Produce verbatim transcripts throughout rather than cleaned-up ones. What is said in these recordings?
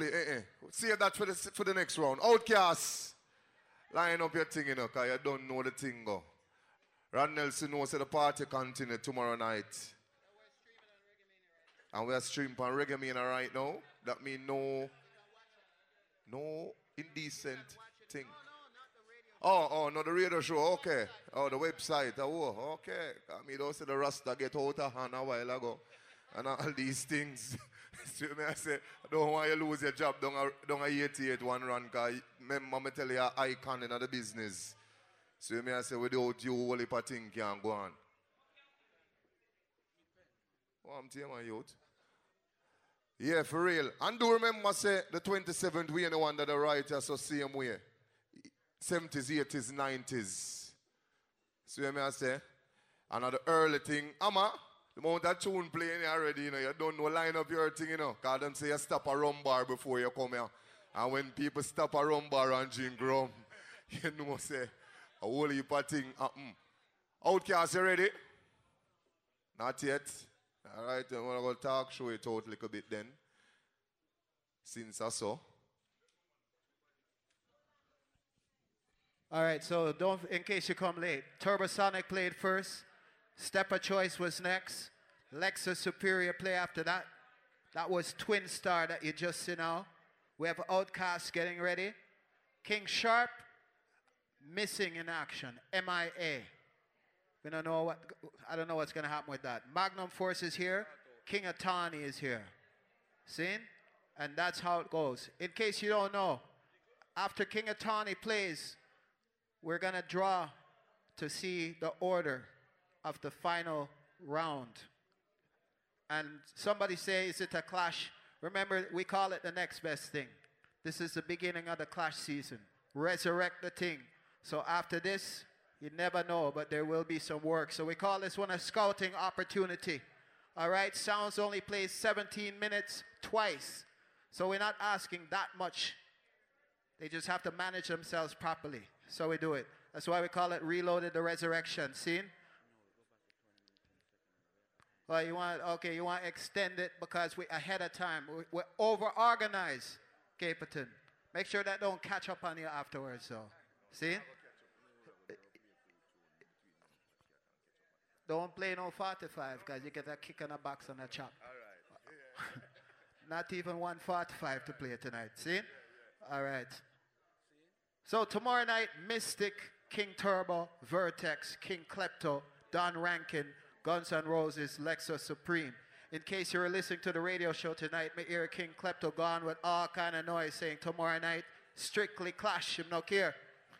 play. Eh, eh. See that for the, for the next round. Outcast. Line up your thing, you know, because you don't know the thing, go. Ron Nelson knows that the party continue tomorrow night. And we are streaming on Reggae Mania right now. That means no, no indecent thing. Oh, oh, no, the radio show, okay. Oh, the website, oh, okay. I mean, those the Rasta get out of hand a while ago. And all these things. So I say, I don't want you to lose your job down a, down a eighty-eight one run, because remember me tell you, you're an icon in the business. So I say, without you, all the thing can go on. Oh, I'm telling my youth. Yeah, for real. And do remember, say, the twenty-seventh, we are the one that the writers so same way. seventies, eighties, nineties. So I say, another early thing, Amma, the moment that tune playing already, you know, you don't know line up your thing, you know, because them say you stop a rum bar before you come here. And when people stop a rum bar and drink rum, you know, say, a whole heap of thing happen. Outcast, you ready? Not yet. All right, I'm going to talk, show it out a little bit then. Since I saw. All right, so don't, in case you come late, Turbosonic played first. Step of Choice was next. Lexus Superior play after that. That was Twin Star that you just see now. We have Outcast getting ready. King Sharp, missing in action. M I A. We don't know what, I don't know what's going to happen with that. Magnum Force is here. King Atani is here. Seen? And that's how it goes. In case you don't know, after King Atani plays, we're going to draw to see the order of the final round. And somebody say, is it a clash? Remember, we call it the next best thing. This is the beginning of the clash season. Resurrect the thing. So after this, you never know, but there will be some work. So we call this one a scouting opportunity. All right, Sounds only plays seventeen minutes twice. So we're not asking that much. They just have to manage themselves properly. So we do it. That's why we call it Reloaded the Resurrection. Seen? Well, you want, okay, you want to extend it because we ahead of time. We, we're over-organized, Caperton. Make sure that don't catch up on you afterwards, though. See? Don't play no forty-five because you get a kick in the box and a chop. All right. Yeah. Not even one forty-five to play tonight. See? All right. So tomorrow night, Mystic, King Turbo, Vertex, King Klepto, Don Rankin, Guns N' Roses, Lexus Supreme. In case you were listening to the radio show tonight, my ear King Klepto gone with all kind of noise saying tomorrow night, strictly clash, him no care.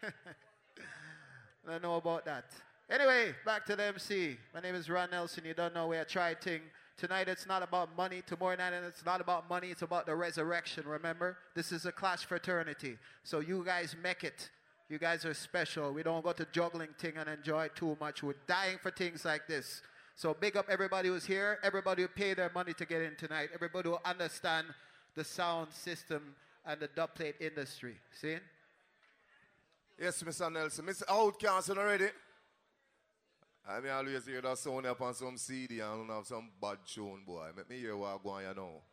I don't know about that. Anyway, back to the M C. My name is Ron Nelson. You don't know where I try thing. Tonight it's not about money. Tomorrow night it's not about money. It's about the resurrection, remember? This is a clash fraternity. So you guys make it. You guys are special. We don't go to juggling thing and enjoy too much. We're dying for things like this. So big up everybody who's here. Everybody who paid their money to get in tonight. Everybody who understand the sound system and the dub plate industry. See? Yes, Mister Nelson. Mister Outcast already? I mean, I always hear that sound up on some C D and have some bad tune, boy. Make me hear what going on, you know.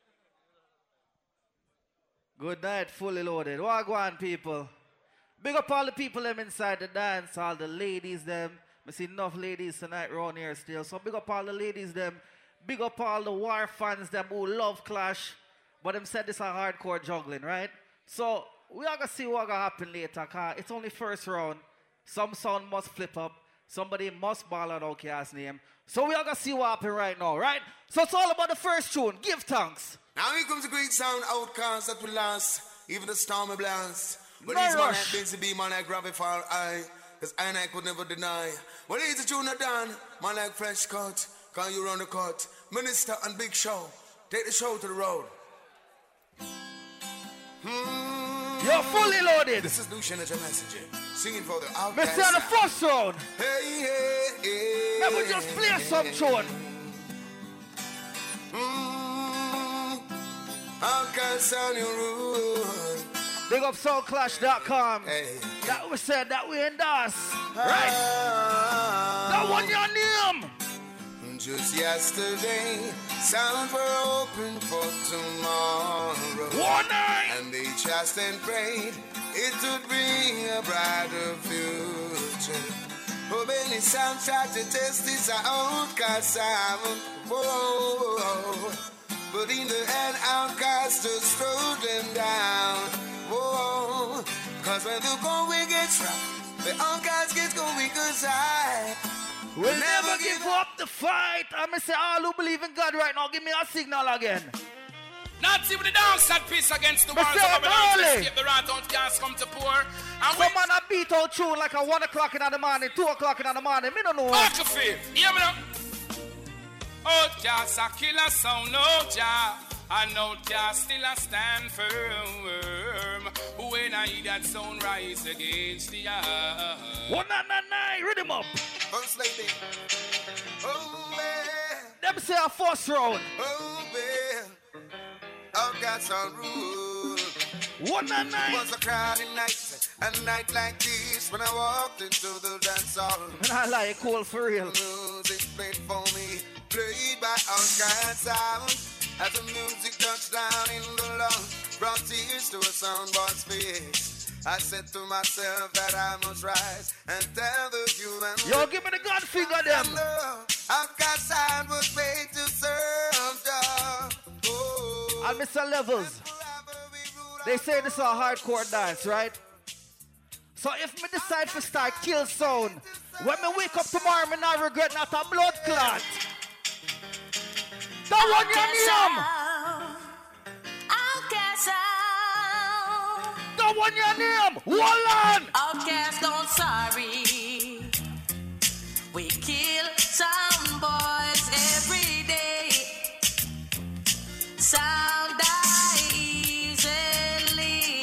Good night, fully loaded. What go on, people? Big up all the people them inside the dance, all the ladies them. I see enough ladies tonight around here still. So big up all the ladies them. Big up all the war fans them who love Clash. But them said this is hardcore juggling, right? So we are going to see what going to happen later. Cause it's only first round. Some sound must flip up. Somebody must ball out Outcast name. So we are going to see what happen right now, right? So it's all about the first tune. Give thanks. Now here comes the great sound, Outcast that will last. Even the stormy blast. But No these man like rush. Benzi B, man like Gravity Fall Eye. Cause I and I could never deny. Well, it's a tune done, man like Fresh Cut. Can you run the cut? Minister and Big Show. Take the show to the road. Hmm. You're fully loaded. This is Lucian as a messenger. Singing for the Outcast. Mister on the first round. Hey, hey, hey. Let me just play some tune. Mm, Outcast on your road. Big up sound clash dot com. Hey. That we said that we endorse. Right? Ah, That one your name. just yesterday, sounds were open for tomorrow. One. fast and prayed it would bring a brighter future. Oh, many some try to test this outcast sound. Whoa, but in the end, outcast just throw them down. Whoa, cause when the going gets rough, the outcast gets going cause I will we'll never give up the fight. I'm gonna say all who believe in God right now, give me a signal again. Not see with the dance that piece against the walls of Babylon to escape the rat out gas come to pour. And some man a beat out tune like a one o'clock in the morning, two o'clock in the morning. Me don't know. Back to faith. Hear me now. Outcast a killer sound, no ja. And outcast still a stand firm. When I hear that sound rise against the earth. One nine nine nine, read him up. First lady. Oh man. Them say a first round. Oh man. Outcast on rule. One nine nine. Was a crowded night, a night like this when I walked into the dance hall. And I like cool for real. Music played for me, played by Outcast sound. As the music touched down in the lungs, brought tears to a soundboard's face. I said to myself that I must rise and tell the human. Yo, give me the gun figure them. Outcast sound was made to serve the. Oh. And Mister Levels, they say this is a hardcore dance, right? So if me decide to start kill sound, when me wake up tomorrow, me not regret not a blood clot. That one your name. Outcast out. That one your name. Hold on. Outcast, don't sorry. We kill some boys every day. Sound die easily.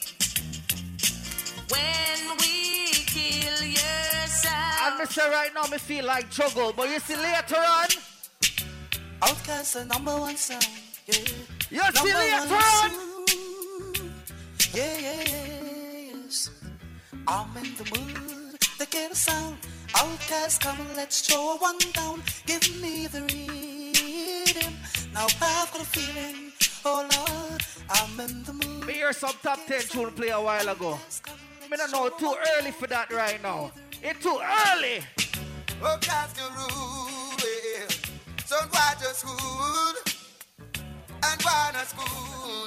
When we kill your sound. And me say right now me feel like juggle, but you see later on. Outcast the number one sound, yeah. You see later on. Yeah, yeah, yeah, yes. I'm in the mood to get a sound. Outcast, come and let's throw one down. Give me the rhythm. Now I've got a feeling, oh Lord, I'm in the mood. Me hear some top ten tune play a while ago. Me don't know, too early for that right now. It's too early. Outcast the rule, yeah. So why just school and why not school?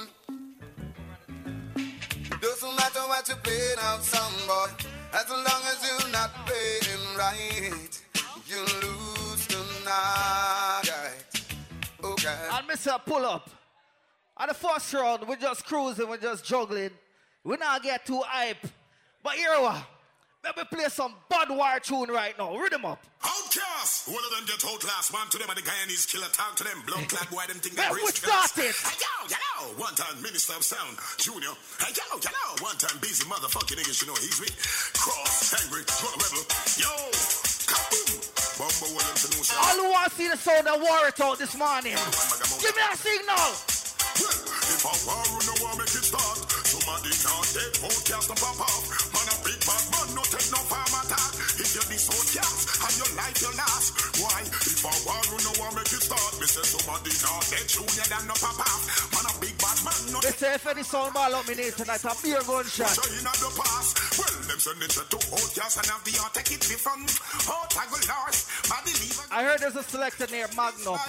Doesn't matter what you play now, some boy. As long as you're not playing right, you lose tonight. Okay. And Mister Pull up. At the first round, we're just cruising, we're just juggling. We not get too hype. But here we are. Let me play some bad war tune right now. Read them up. Outcast! One of them get out last one to them and the Guyanese killer talk to them. Blood clad boy, them think they we started. Hey, yo, yo, one time Minister of Sound, Junior. Hey, yo, yo, one time busy motherfucking niggas, you know he's with. Cross, angry, gonna rebel. Yo, kaboom. Bumbo Williams and Usha. All who want to see the sound of war it out this morning. Give me a signal. Well, if I war, you know I make it start. Somebody not dead, outcast and pop off. Man, a big bad man, no take no farm attack. If you're this outcast, and your life you last. Why? If I war, you know I make it start. Me say somebody not dead, junior than no pop off. Man, a big bad man, no they say if any sound ball up me need tonight, a beer gunshot. In the past. Well, them send it to outcast and have the art, take it different. Out, I go lost. I heard there's a selector near Magnum.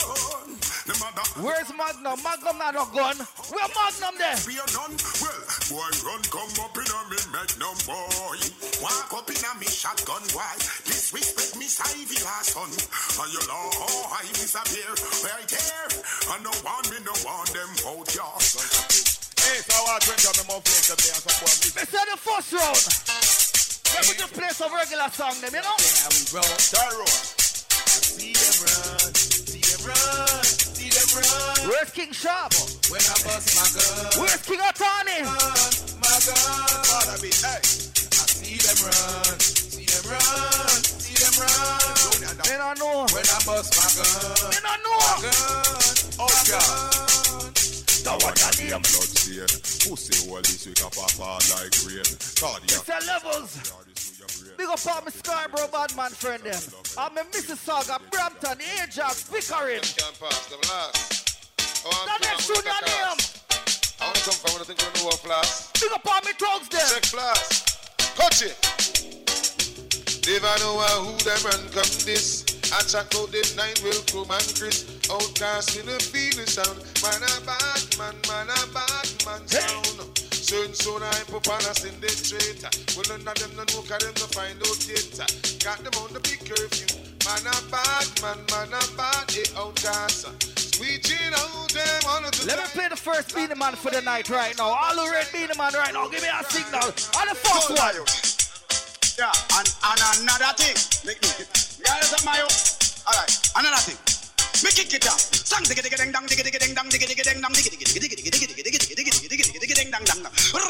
Where's Magnum? Magnum not a gun. Where Magnum there? Be a none. Well, boy, run, come up in a me Magnum, boy. Walk up in a me shotgun, why? Disrespect me, Ivy last son. And you know how I disappear. Right there. I no want me, no want them out, y'all. Hey, so I want to drink up my more place today and support me. This is the first round. Let me just play some regular song, them, you know? Yeah, we roll. Third round. See them run, see them run, see them run. Where's King Sharp? When I bust my gun. Where's King Otani? My gun. Father be, hey. I see them run, see them run, see them run. Me no know. When I bust my gun. Me no know. My gun. Oh God. That one that name blood stain. Pussy all this week up off hard like rain. Cardiac. Mister Levels. Big up all my Scarborough bad man friend them. I'm a Mississauga, Brampton, Ajax, Pickering. Them can't pass them last. Oh, that next tune your name. I want to come from? I think I know what flash. Big up on me thugs there. Check flash. Touch it. Never know who them run come this. I check out them nine will come and Chris. Outcast in the feeling sound. Man a bad man, man a bad man sound. Certain soon I put on us in the traitor. Well none of them no know cause them no find out data. Got them on the big curfew. Man a bad man, man a bad a outcast. Squeeging out them on the Let me play the first Beenie Man for the night right now. All who read Beenie Man right now, give me a signal. On the first one. Yeah, and, and another thing. Make me yeah, that's my own. Alright, another thing. Make it get up. Sang digga digga ding dang digga digga ding dang digga digga ding dang digga digga digga digga digga digga digga digga digga digga digga digga ding dang dang.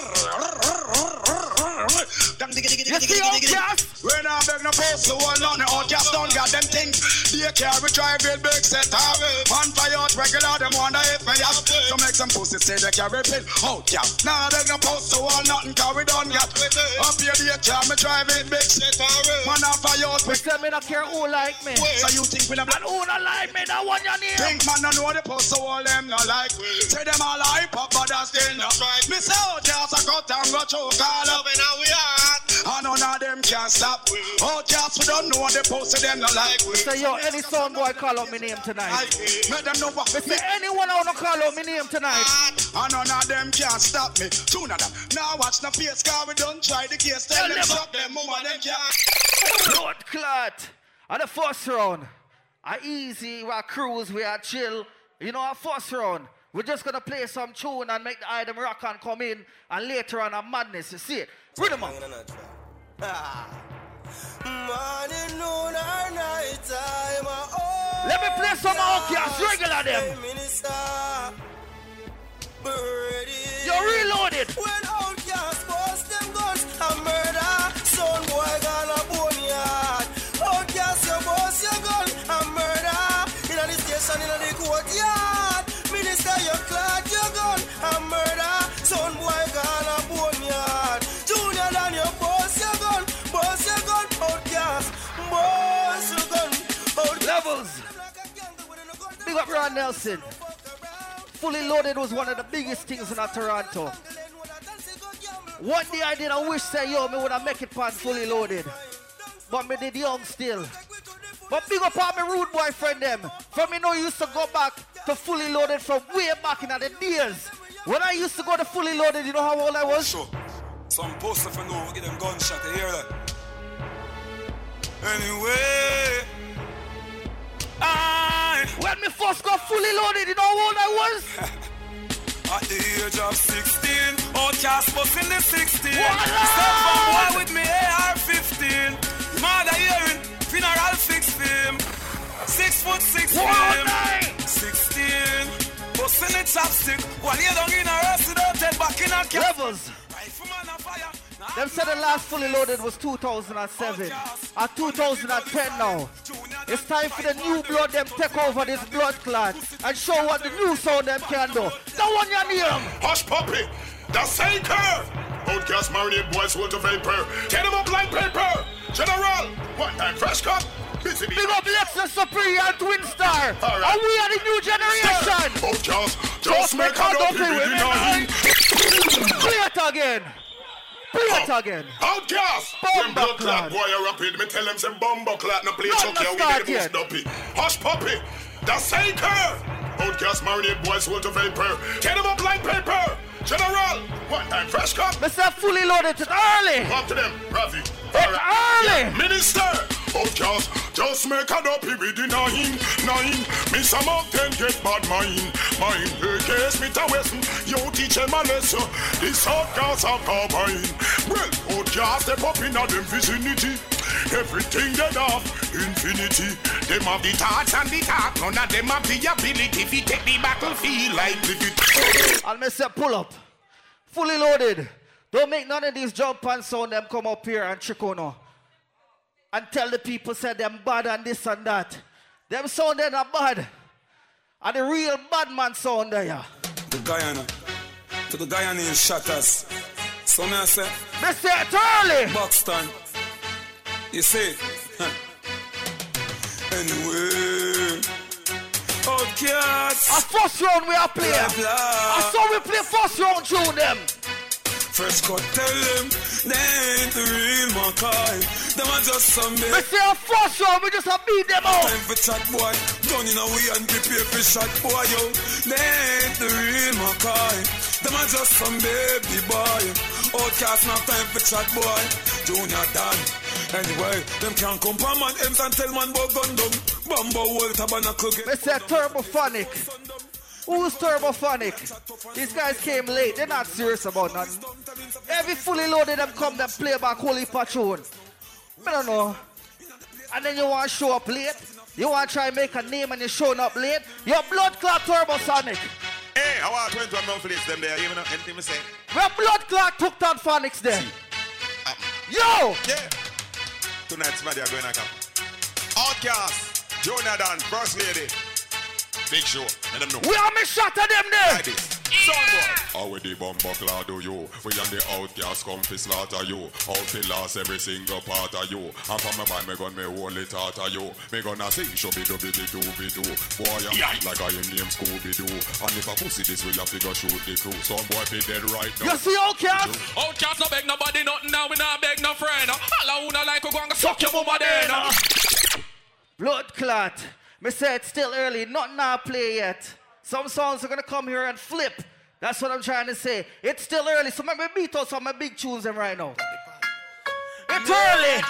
Dang digga digga digga digga digga. When I beg no post, so all on the outcast don't got them things. They carry drive it big set up. Man fire out regular, them wonder if me have. So make some pussy say they carry pin. Outcast. Now beg no post, so all nothing carry done got. Up here they carry drive it big set up. Man on fire out. We tell me not care who like me. So you think we not who not like me? That one your name. Think man don't know the post, so all them not like. Say them all hype up, but that's still not right. Me say outcast, I cut and go choke all up in our heart. And none of them can stop. Outcast, we don't know the post, so them not like. Say yo, any sound boy call out my name tonight. Make them know what. Say anyone I wanna call out my name tonight. And none of them can stop me. Two of them. Now watch the face, cause we don't try the case. Tell them stop them, move them can't. Blood clot. On the first round, I easy, we are cruise, we are chill. You know, our first round, we're just gonna play some tune and make the item rock and come in, and later on a madness, you see it. Rhythm up. Morning, noon, or night time. Oh, let me play some outcasts, regular them. You're reloaded. When outcasts bust them guns and murder, son boy gonna bone yard. Outcasts you bust your gun and murder. In the station, in the courtyard. Minister, you clad your gun and murder. Son boy gonna bone yard. Junior than you bust your gun, bust your gun. Outcasts, bust your gun. Outcasts. Levels. Big up Ron Nelson. Fully Loaded was one of the biggest things in Toronto. One day I did a wish say, yo, me would have make it pan Fully Loaded. But me did young still. But big up on my rude boy friend them. From me know used to go back to Fully Loaded from way back in the days. When I used to go to Fully Loaded, you know how old I was? Sure. Some poster for no, we get them gunshot, you hear that? Anyway, I... When me first got Fully Loaded, you know how old I was? At the age of sixteen, outcast bus in the sixteen. Voila! Step from boy with me A R fifteen. Mother hearing, funeral fix film. Six foot six film. Sixteen, bus in the chopstick. While you don't in a resident, back in a cap. Levels. Them said the last Fully Loaded was two thousand seven. At two thousand ten now. It's time for the new blood them take over this blood clot and show what the new sound them can do. That one your name. Hush puppy, the Saker. Outcast marinate boys want to vapor. Get them up like paper. General, one time fresh cup. Busy Big up Lexus Superior and Twin Star. All right. And we are the new generation. Outcast, just make a dopey with me. Play it again. Play it again. Outcast. When blood clot boy are rapid, me tell them some bomber clot no play chuck here with the most dopey. Hush puppy, the Saker. Outcast marinate boys want to vapor. Get them up like paper. General, one time fresh cup. Mister Fully Loaded, it's early. Up to them, Ravi. It's early. Yeah. Minister, outcast, just make a dopey with the nine, nine. Miss a mountain get bad mind, mind. Hey, case me to Weston, you teach them a lesson. This outcast are combined. Well, outcast they pop in a them vicinity. Everything they have, infinity. Them have the thoughts and the talk. None of them have the ability to take the battlefield like the I'll mess up, pull up. Fully Loaded. Don't make none of these jump and sound them come up here and trick on no. And tell the people say them bad and this and that. Them sound they're not bad. And the real bad man sound there. The Guyana. To the Guyanese shatters. So me I say. They say it early. Buxton. You see, huh. Anyway, Outcasts. A first round we are playing. I saw we play first round tune them. First cut tell them they ain't the real Mackay. Them are just some bit. We say a first round, we just a beat them out. Time for chat boy, gun in a way and prepare for shot boy yo. They ain't the real Mackay. Them are just some baby boy. Outcast now time for chat boy. Junior Dan. Anyway, them can't come from man M's and tell man about Gundam. Bumbo World Tabernacle. We say Turbophonic. Who's Turbophonic? These guys came late. They're not serious about nothing. Every fully loaded them come them play back Holy Patron. I don't know. And then you want to show up late? You want to try and make a name and you're showing up late? You're blood clot Turbosonic. Hey, I want twenty-one months them there. Even anything we say. We're blood clot hooked on Phonics there. Um, Yo! Yeah. Tonight's Madia going to come. Outcast, Jonathan, First Lady. Big show. Let them know. We are me shot at them there. Like this. How we the bumper clad do you? We and the outcast come fi slaughter you. Out fi lost every single part of you. And from my mind me gun me only thought of you. Me gonna sing shubby dubby doo be doo. Boy I'm yeah. Like I am named Scooby Doo. And if I pussy this we have to go shoot the crew. Some boy be dead right now. You see outcast? Outcast no beg nobody nothing now. We not beg no friend. All who not like we go and suck your mama then. Blood clot. Me say it's still early, not now play yet. Some songs are gonna come here and flip. That's what I'm trying to say. It's still early, so let me beat out some of my big tunes them right now. It's early.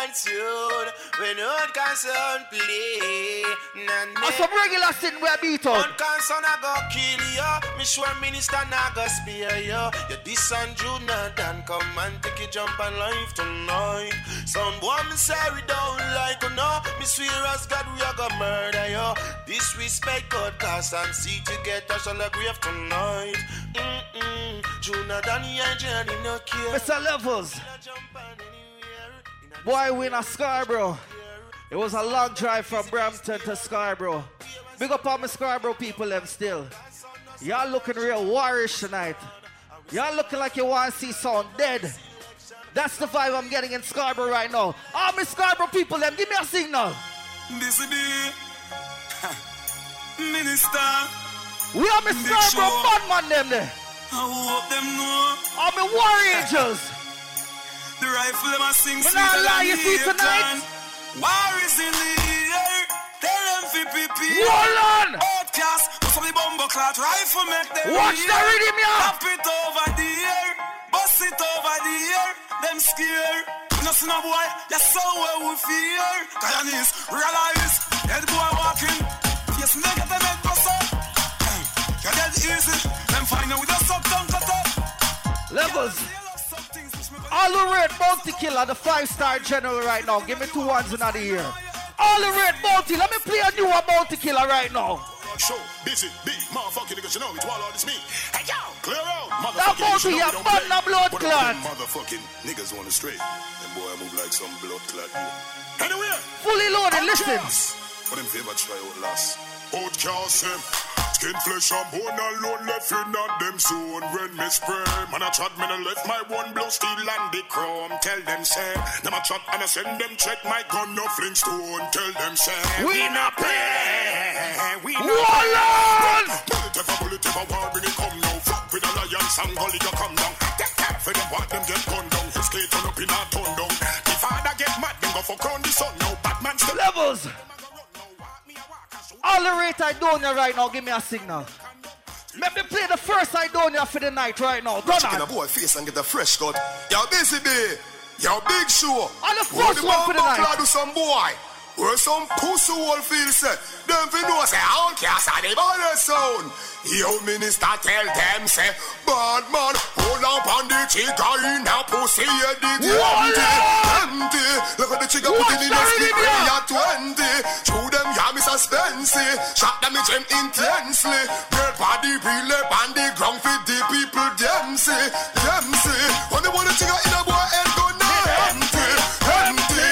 When old can't play. And some regular sitting where beat out. One can't I go kill you. Me sure minister na go spear you. You this and Jonathan come and take a jump on life tonight. Some boy me say we don't like you no. Me swear as God we are gonna murder you. Disrespect God cast and see to get us on the grave tonight. Mm-mm. Jonathan he ain't Johnny no care. Mister Levels. Boy, we in a Scarborough. It was a long drive from Brampton to Scarborough. Big up all my Scarborough people them still. Y'all looking real warish tonight. Y'all looking like you want to see someone dead. That's the vibe I'm getting in Scarborough right now. All my Scarborough people them, give me a signal. This is the Minister. We are my Scarborough fun man them there. I hope them know. All my war angels. The rifle them a sing sweet and you see tonight. War is in the air. Tell them fi prepare. Hold on. Outcast. Bust up the bumbo clot rifle make them. Watch the rhythm, yeah. Tap it over the air. Bust it over the air. Them scared. No see no boy. That's so where we fear. Kayanis realize. Head boy walking. Yes, me get them head bust up. You're dead easy. Them find out with a suck down cut up. Levels. All the red bounty killer, the five-star general right now. Give me two ones in the ear. All the red bounty. Let me play a new bounty killer right now. Show, busy, big, motherfucking niggas, you know it's all all this me. Hey, yo, clear out. That bounty, you burn the blood clot. Motherfucking niggas on the straight. Them boy move like some blood clot. Anyway. Fully loaded, listen. What them favor try out last? Outcast him. Skin, flesh and bone alone left in on them soon. When me spray, man I chat, man I left my one blow steel and the chrome. Tell them say, them I chat and I send them check my gun no flintstone. Tell them say, we not play, we not play. Bullet if a bullet if a war when it come now. Fuck with a lion, some gully you come down. Get that for them, what them get gunned down. His skate turn up in a turn down. The father get mad, them go for crown the son now. Batman still Levels. All the rate Idonia right now, give me a signal. Let me play the first Idonia for the night right now. Go on. A boy face and get a fresh cut. Yo, busy bee. Yo, big show. On the first one for the night. Do some boy. Where some pussy wall feel say. Them fi know say Outcast are the bonus sound. Yo, minister tell them say, bad man, hold up on the chica in a pussy, yeah, the empty, empty. Look at the chica putting in a stick way at twenty. Show them, yeah, me suspense. Shot them, me gem intensely. Girl body real up on the ground for the people, them see, them see. When they want a chica in a boy head, go now, empty, empty.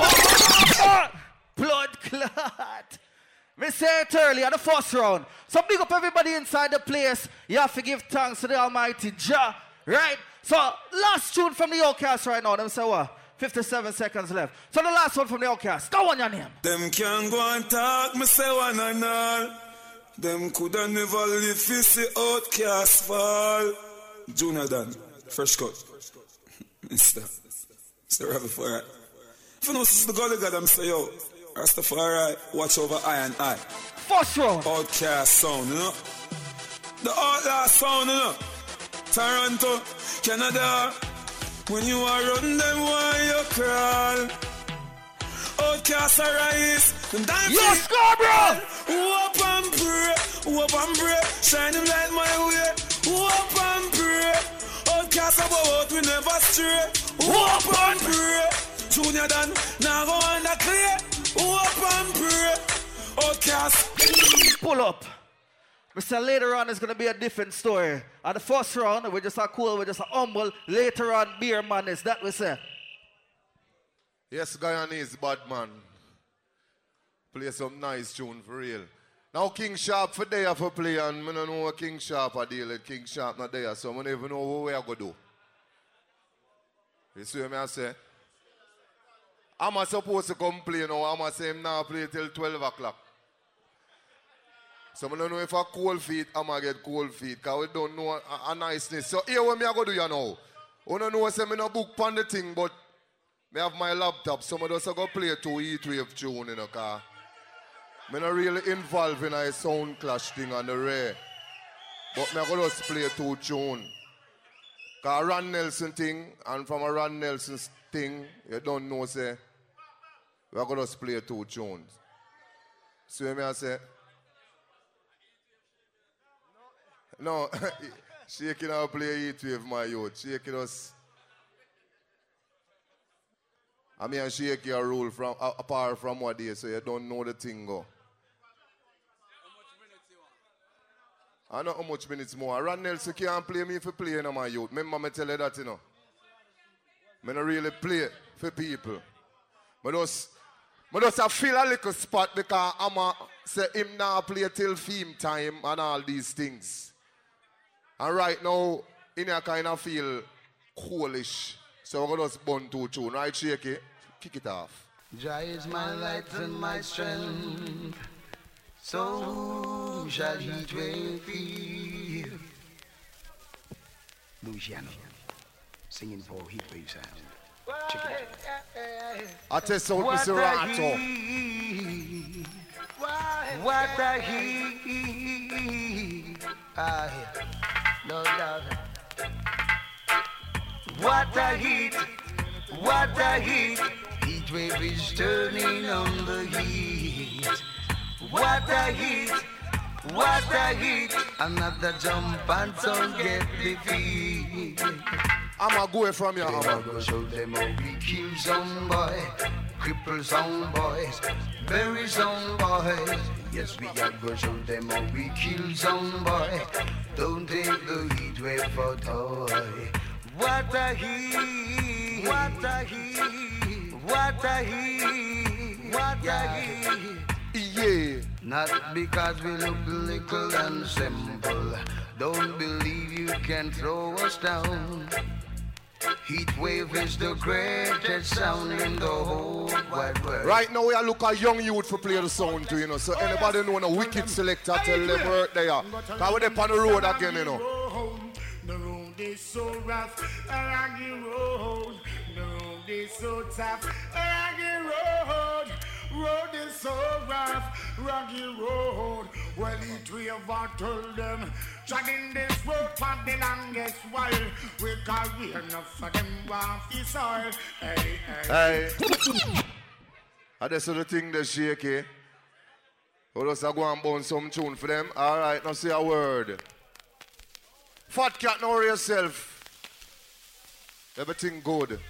Blood clot. Me say it early at the first round. So big up everybody inside the place. You have to give thanks to the Almighty Jah. Right? So last tune from the Outcast right now. Them say what? fifty-seven seconds left. So the last one from the Outcast. Go on your name. Them can go and talk. Me say one and all. Them coulda never live to see outcast fall. Junior Dan, fresh cut. Mister. Mister Rastafari. If you know this is the God of God, I'm say yo, Rastafari, watch over I and I. First round. Outcast sound, you know. The outlaw sound, you know. Toronto, Canada. When you are run them, why you crawl? Outcast arise. Yo, Scarborough! Whoop and pray, whoop and pray. Shine him light my way. Whoop and pray. Outcast about we never stray. Whoop and pray. Junior Dan, now go on the clear. Whoop and pray. Outcast. Pull up. Mister Later on is going to be a different story. At the first round, we're just a cool, we're just a humble. Later on, beer man is that we say. Yes, Guyanese bad man. Play some nice tune for real. Now King Sharp for there for play and I don't know what King Sharp are dealing. King Sharp not there, so I don't even know what we are going to do. You see what I say? I'm supposed to come play now. I'm saying now play till twelve o'clock. So I don't know if I cold feet, I'm going to get cold feet because we don't know a, a niceness. So here what I'm going to do you know. I don't know say I no book on the thing, but I have my laptop. Some of us are going to play two heatwave tune in the car. I'm not really involved in a sound clash thing on the rare. But I'm going to just play two tunes. Because Ron Nelson thing, and from a Ron Nelson thing, you don't know, say, we're going to just play two tunes. See what I say? No, shaking out play heatwave, my youth. Shaking us. I mean, shake your rule from, uh, apart from what they so you don't know the thing go. I know how much minutes more. Ron Nelson can't play me for playing on my youth. Remember me tell you that, you know. I don't really play for people. But just, but just I feel a little spot because I'm a, say him now play till theme time and all these things. And right now, in a kind of feel coolish. So we're going to just burn two tunes. Right, Shaky? Kick it off. Jah is my light and my strength. So who shall he fear? Luciano, singing for heatwave sound. Check it out. I test out Mister Rato. What a heat. Ah, no doubt. What a heat. What a heat. Heatwave is turning on the heat. What a heat. What a heat. Another jump and some get defeat. I'm a go from you, I'm a go show them how we kill some boy, cripple some boys, bury some boys. Yes, we are go show them how we kill some boy. Don't take the heat wave for toy. What a heat. What a heat. What a heat. What a heat. Yeah. Not because we look little and simple. Don't believe you can throw us down. Heat wave is the greatest sound in the whole wide world. Right now we are look at young youth for play the sound too, you know. So anybody know a wicked selector, tell them work there. Because we're on the road again, you know. The road is so rough, a rocky road. The road is so tough, a rocky road. Road is so rough, rocky road. Well, it we have told them, dragging this road for the longest while. We call we enough for them off the soil. Hey, hey. Hey. I just the thing that shaky. We'll just go and burn some tune for them. All right, now say a word. Fat cat, know yourself. Everything good.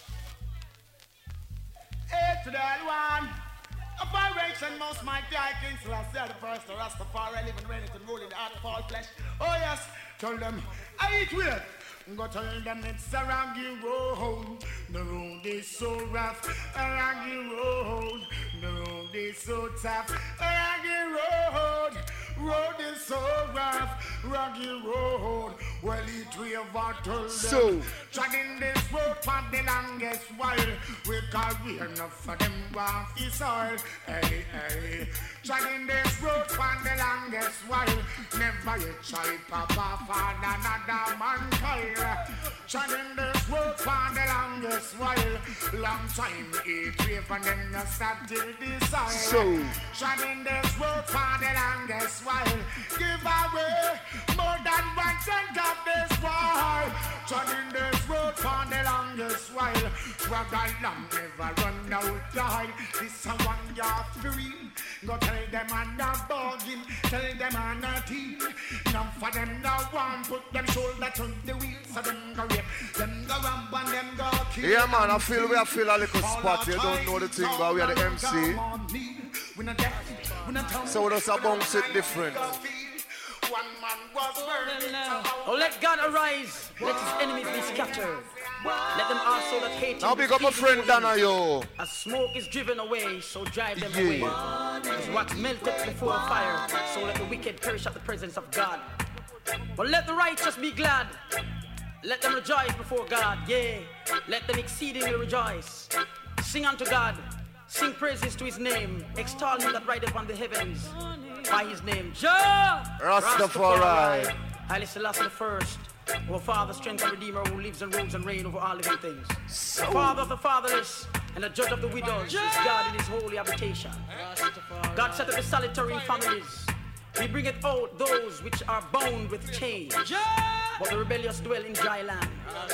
Hey, to that one. Operation most mighty I King Celestia, the first to Rastafari, living, reigning, and ruling the art of all flesh. Oh yes, tell them, I eat with. Go tell them it's a rocky road. The road is so rough, a rocky road. The road is so tough, a rocky road. Road is so rough, rocky road. Well, it we ever told So. them. Treading this road for the longest while. We can't we enough for them off the soil. Hey, hey. Treading this road for the longest while. Never you try papa for another man kyle. Treading this road for the longest while. Long time it wave and then you start till the soil. So. Treading this road for the longest while. Give away more than one tenth of this world. Treading this road for the longest while. Swag along, never run out time. This a one you're free. Go tell them I'm not bugging. Tell them I'm not teen. None for them no one. Put them shoulder to the wheel. So them go rape. Them go ramp and them go kill. Yeah, man, I feel we feel a little spot. You don't know the thing, but we are the M C. So we just a bounce it different. Oh, let God arise. Let his enemies be scattered. Let them also that hate him. Now big up my friend Dana, yo. As smoke is driven away, so drive them Yeah. away. As wax melted before fire, so let the wicked perish at the presence of God. But let the righteous be glad. Let them rejoice before God. Yeah. Let them exceedingly rejoice. Sing unto God. Sing praises to his name. Extol him that rideth on the heavens. By his name. Jah Rastafari. Haile Selassie the first. Our Father, strength and Redeemer, who lives and rules and reigns over all living things. The Father of the fatherless and the Judge of the widows is God in his holy habitation. God set up the solitary in families. He bringeth out those which are bound with chains. But the rebellious dwell in dry land.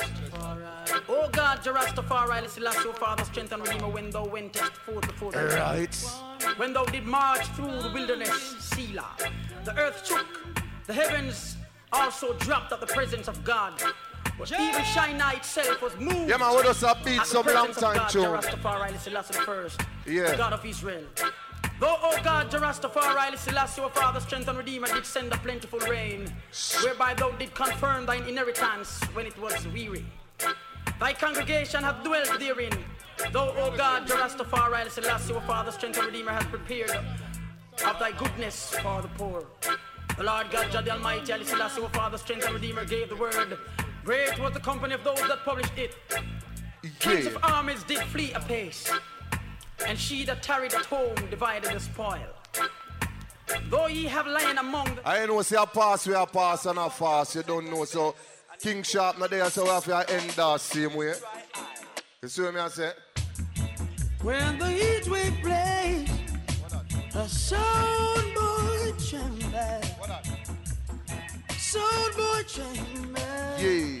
Oh God, Jah Rastafari, Haile Selassie, O Father, strength and Redeemer, when thou wentest forth before the Right. when thou did march through the wilderness, Selah, the earth shook, the heavens also dropped at the presence of God. But even Shinar itself was moved. Yeah, man, we just a beat at the some long presence of time God, tune. Jah Rastafari, Haile Selassie the first, Yeah. the God of Israel. Though, O God, Jah Rastafari, Haile Selassie, O Father, strength and Redeemer, did send a plentiful rain, whereby thou did confirm thine inheritance when it was weary. Thy congregation hath dwelt therein. Though, O God, Jah Rastafari, Haile Selassie, O Father, strength and Redeemer, hath prepared of thy goodness for the poor. The Lord God, Jah the Almighty, Haile Selassie, O Father, strength and Redeemer, gave the word. Great was the company of those that published it. Kings of armies did flee apace, and she that tarried at home divided the spoil. Though ye have lain among the... I know, see a pass, we a pass and a fast. You don't know, so King Sharp not there, so we have to end that same way. You see what I say? When the heat wave plays, a sound boy tremble. Sound boy tremble. Yeah.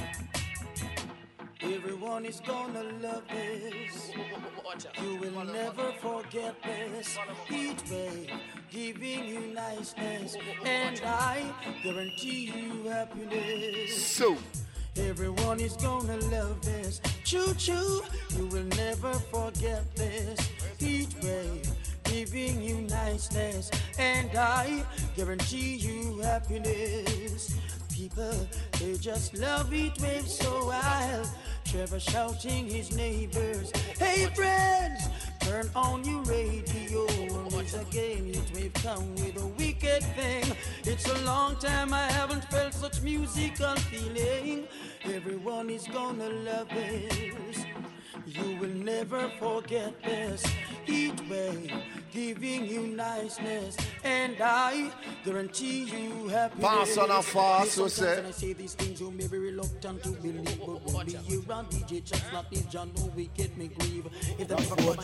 Everyone is gonna love this. You will never forget this. Heat wave giving you niceness, and I guarantee you happiness. So. Everyone is gonna love this. Choo choo, you will never forget this. Heat wave giving you niceness, and I guarantee you happiness. People, they just love heat wave so wild. Trevor shouting his neighbors, hey friends, turn on your radio. Once again, heat wave come with a wicked thing. It's a long time I haven't felt such musical feeling. Everyone is gonna love this. You will never forget this. Heat wave giving you niceness, and I guarantee you happiness. Pass on a fast, so say. When I say these things, you may be reluctant to believe, but when we hear around D J just like this, John, know we get me grieve. If the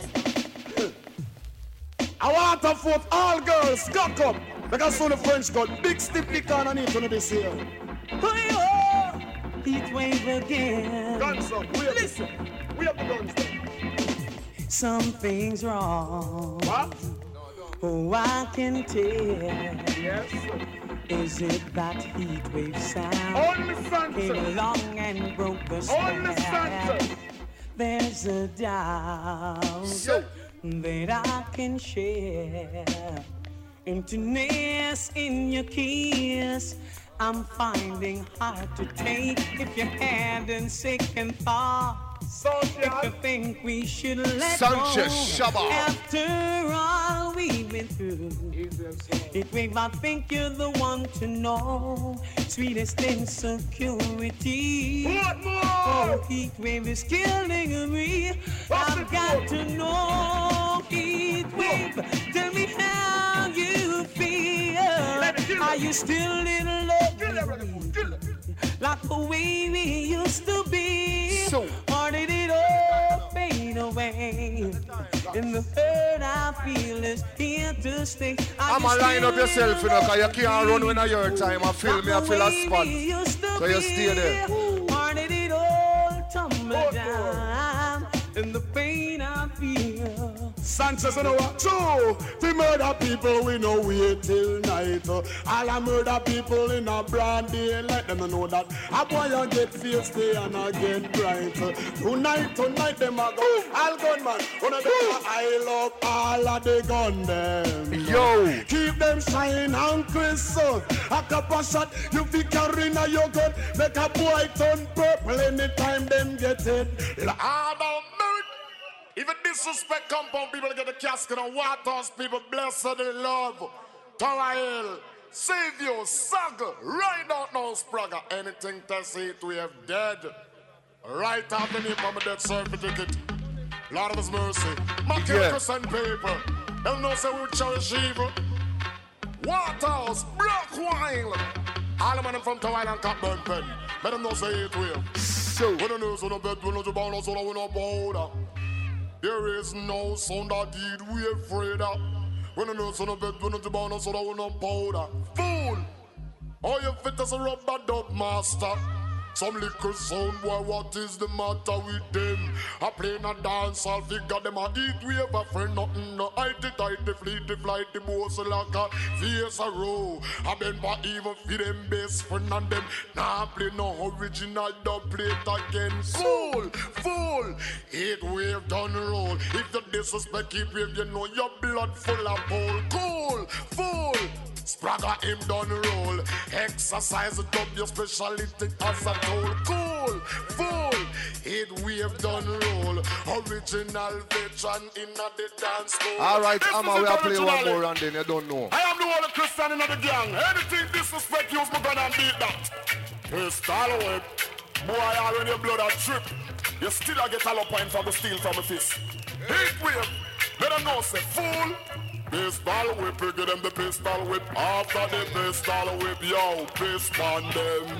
I want to vote all girls, cock up. Because so the French got big stiff dick on and into this year. Heat wave again. Guns up, we have listen. We have the guns up. Something's wrong. What? Oh, I can tell. Yes. Is it that heat wave sound? Only Santa. Came along and broke the spell. Only Santa. There's a doubt So. that I can share. Emptiness in your kiss, I'm finding hard to take. If you hadn't second thoughts, If you think we should let Sanchez, go Shabba. after all we've been through, it may not think you're the one to know sweetest insecurity. Oh, heat wave is killing me. I've got to know, heat wave. Tell me how you feel. Are you still in love with me? Like the way we used to be, so, or did it all fade away? And the hurt I feel is here to stay. I'm a line up yourself, you know, because you can't run when I your time. I feel me, I feel a spot. So you stay there. Or did it all tumble down? And the pain I feel. Sanchez, you know what? True. The murder people, we know wait till night. All the murder people in a broad day, let them know that a boy you get face day and I get bright. Tonight, tonight, them a go. All gunman, one of them I love all of the gun them. Yo. Keep them shine and crisp. A couple shot, you be carrying a your gun. Make a boy turn purple anytime them get it. Lord of Even disrespect compound people get the casket and waters people blessed the love. Tower Hill, Savior, Saga, right out now, Spraga. Anything to say it, we have dead. Right out the name of my death certificate. Lord of His mercy. Mark your Christian people. They'll know say we cherish evil. Waters, Black Wine. All the men from Tower Hill and Cockburn Pen. Let them know say it will. So, we don't know, so no bed, we don't bow, no so we no bow. There is no sound that deed we afraid of. When you know son of bed, when you bound us, so that we no powder. Fool! All you fit as a rubber dub master. Some liquor sound, boy, what is the matter with them? I play in a dance, I'll figure them a eat. We have a friend, nothing, no heighty, tighty, fleety, flighty, boss, like a face a row. I been for even for them best friend and them. Nah, play no original dub plate again. Fool, fool, eight wave down the road. If you disrespect, keep wave, you know your blood full of pole. Cool, fool. Spraga him down the roll. Exercise it up your speciality as a tool. Cool, fool. It wave down the roll. Original veteran in the dance floor. Alright, I'ma we are play one more and then you don't know. I am the only Christian in the gang. Anything disrespect, use my gun and beat that. Pistol whip. Boy, I when your blood a trip. You still a get a lot point from the steel from the fist. Heat wave. Let them know say fool. Pistol whip, we give them the pistol whip. After the pistol whip, yo, piss on them.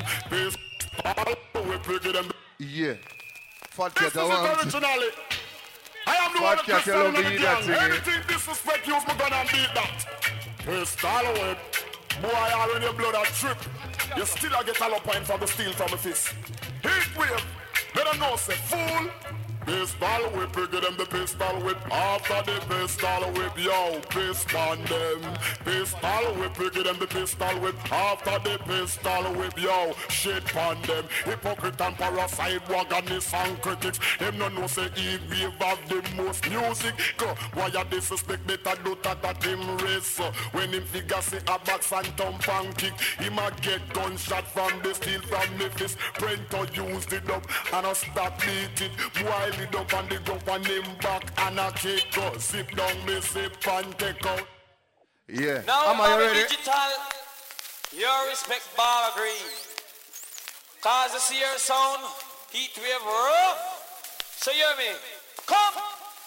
Pistol whip, we give them the... Yeah. Fat This cat, is I it want originally. I am the Fat one cat, that you Christian love in the to eat that gang. thing, eh? Anything disrespect, use my gun and beat that. Pistol whip. Boy, I when your blood a trip. You still a get a lot point from the steel from the fist. Heat wave. Let them know, say, fool. Pistol whip, we give them the pistol whip. After the pistol whip, yo, piss on them. Pistol whip, we give them the pistol whip. After the pistol whip, yo, shit on them. Hypocrite and parasite, wagonists and critics. Them no know say Eve wave have the most music. Go, why you disrespect better do that that him race. When him figure say a box and thump and kick, him a get gunshot from the steel from the fist. Prento used it up and a stop beat it. Why it up on the ground and him back and a kick go. Zip down me zip and take out. Yeah. Now Am I ready? Digital, your respect ball green. Cause I see your sound, heat wave rough. So hear me. Come.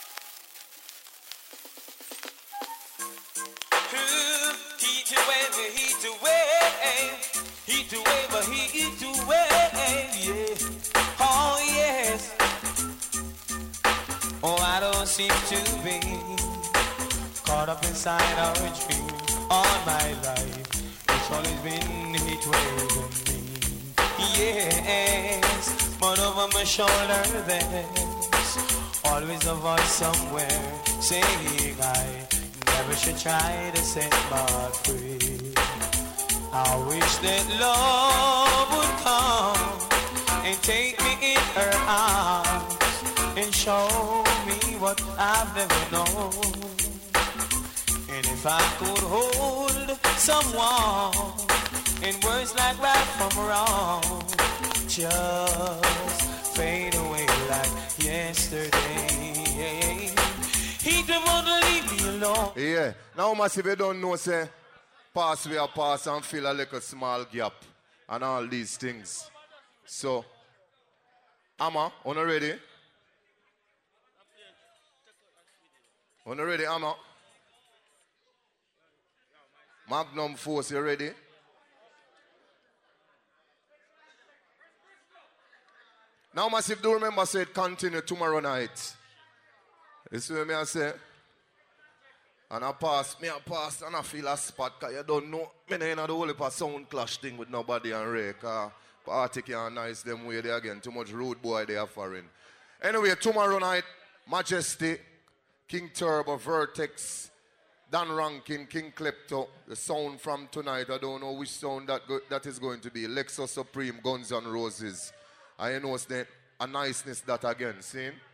Heat wave, heat wave, heat wave, heat wave, yeah. Oh yes. Oh, I don't seem to be caught up inside our dream all my life. It's always been heat waving me. Yes, but over my shoulder there's always a voice somewhere saying I never should try to set my free. I wish that love would come and take me in her arms and show me what I've never known. And if I could hold someone in words like right from wrong, just fade away like Yeah. Now, massive, you don't know, say, pass we are pass and fill a little small gap and all these things. So, Amma, on ready? On ready, Amma? Magnum Force, you ready? Now, massive, do remember, say it continue tomorrow night. You see what I say? And I pass, me I pass, and I feel a spot, because you don't know, me ain't the whole heap of sound clash thing with nobody and Ray, because party can't nice them way there again. Too much rude boy they are foreign. Anyway, tomorrow night, Majesty, King Turbo, Vertex, Dan Rankin, King Klepto, the sound from tonight, I don't know which sound that go, that is going to be. Lexus Supreme, Guns N' Roses. I know it's the, a niceness that again, see?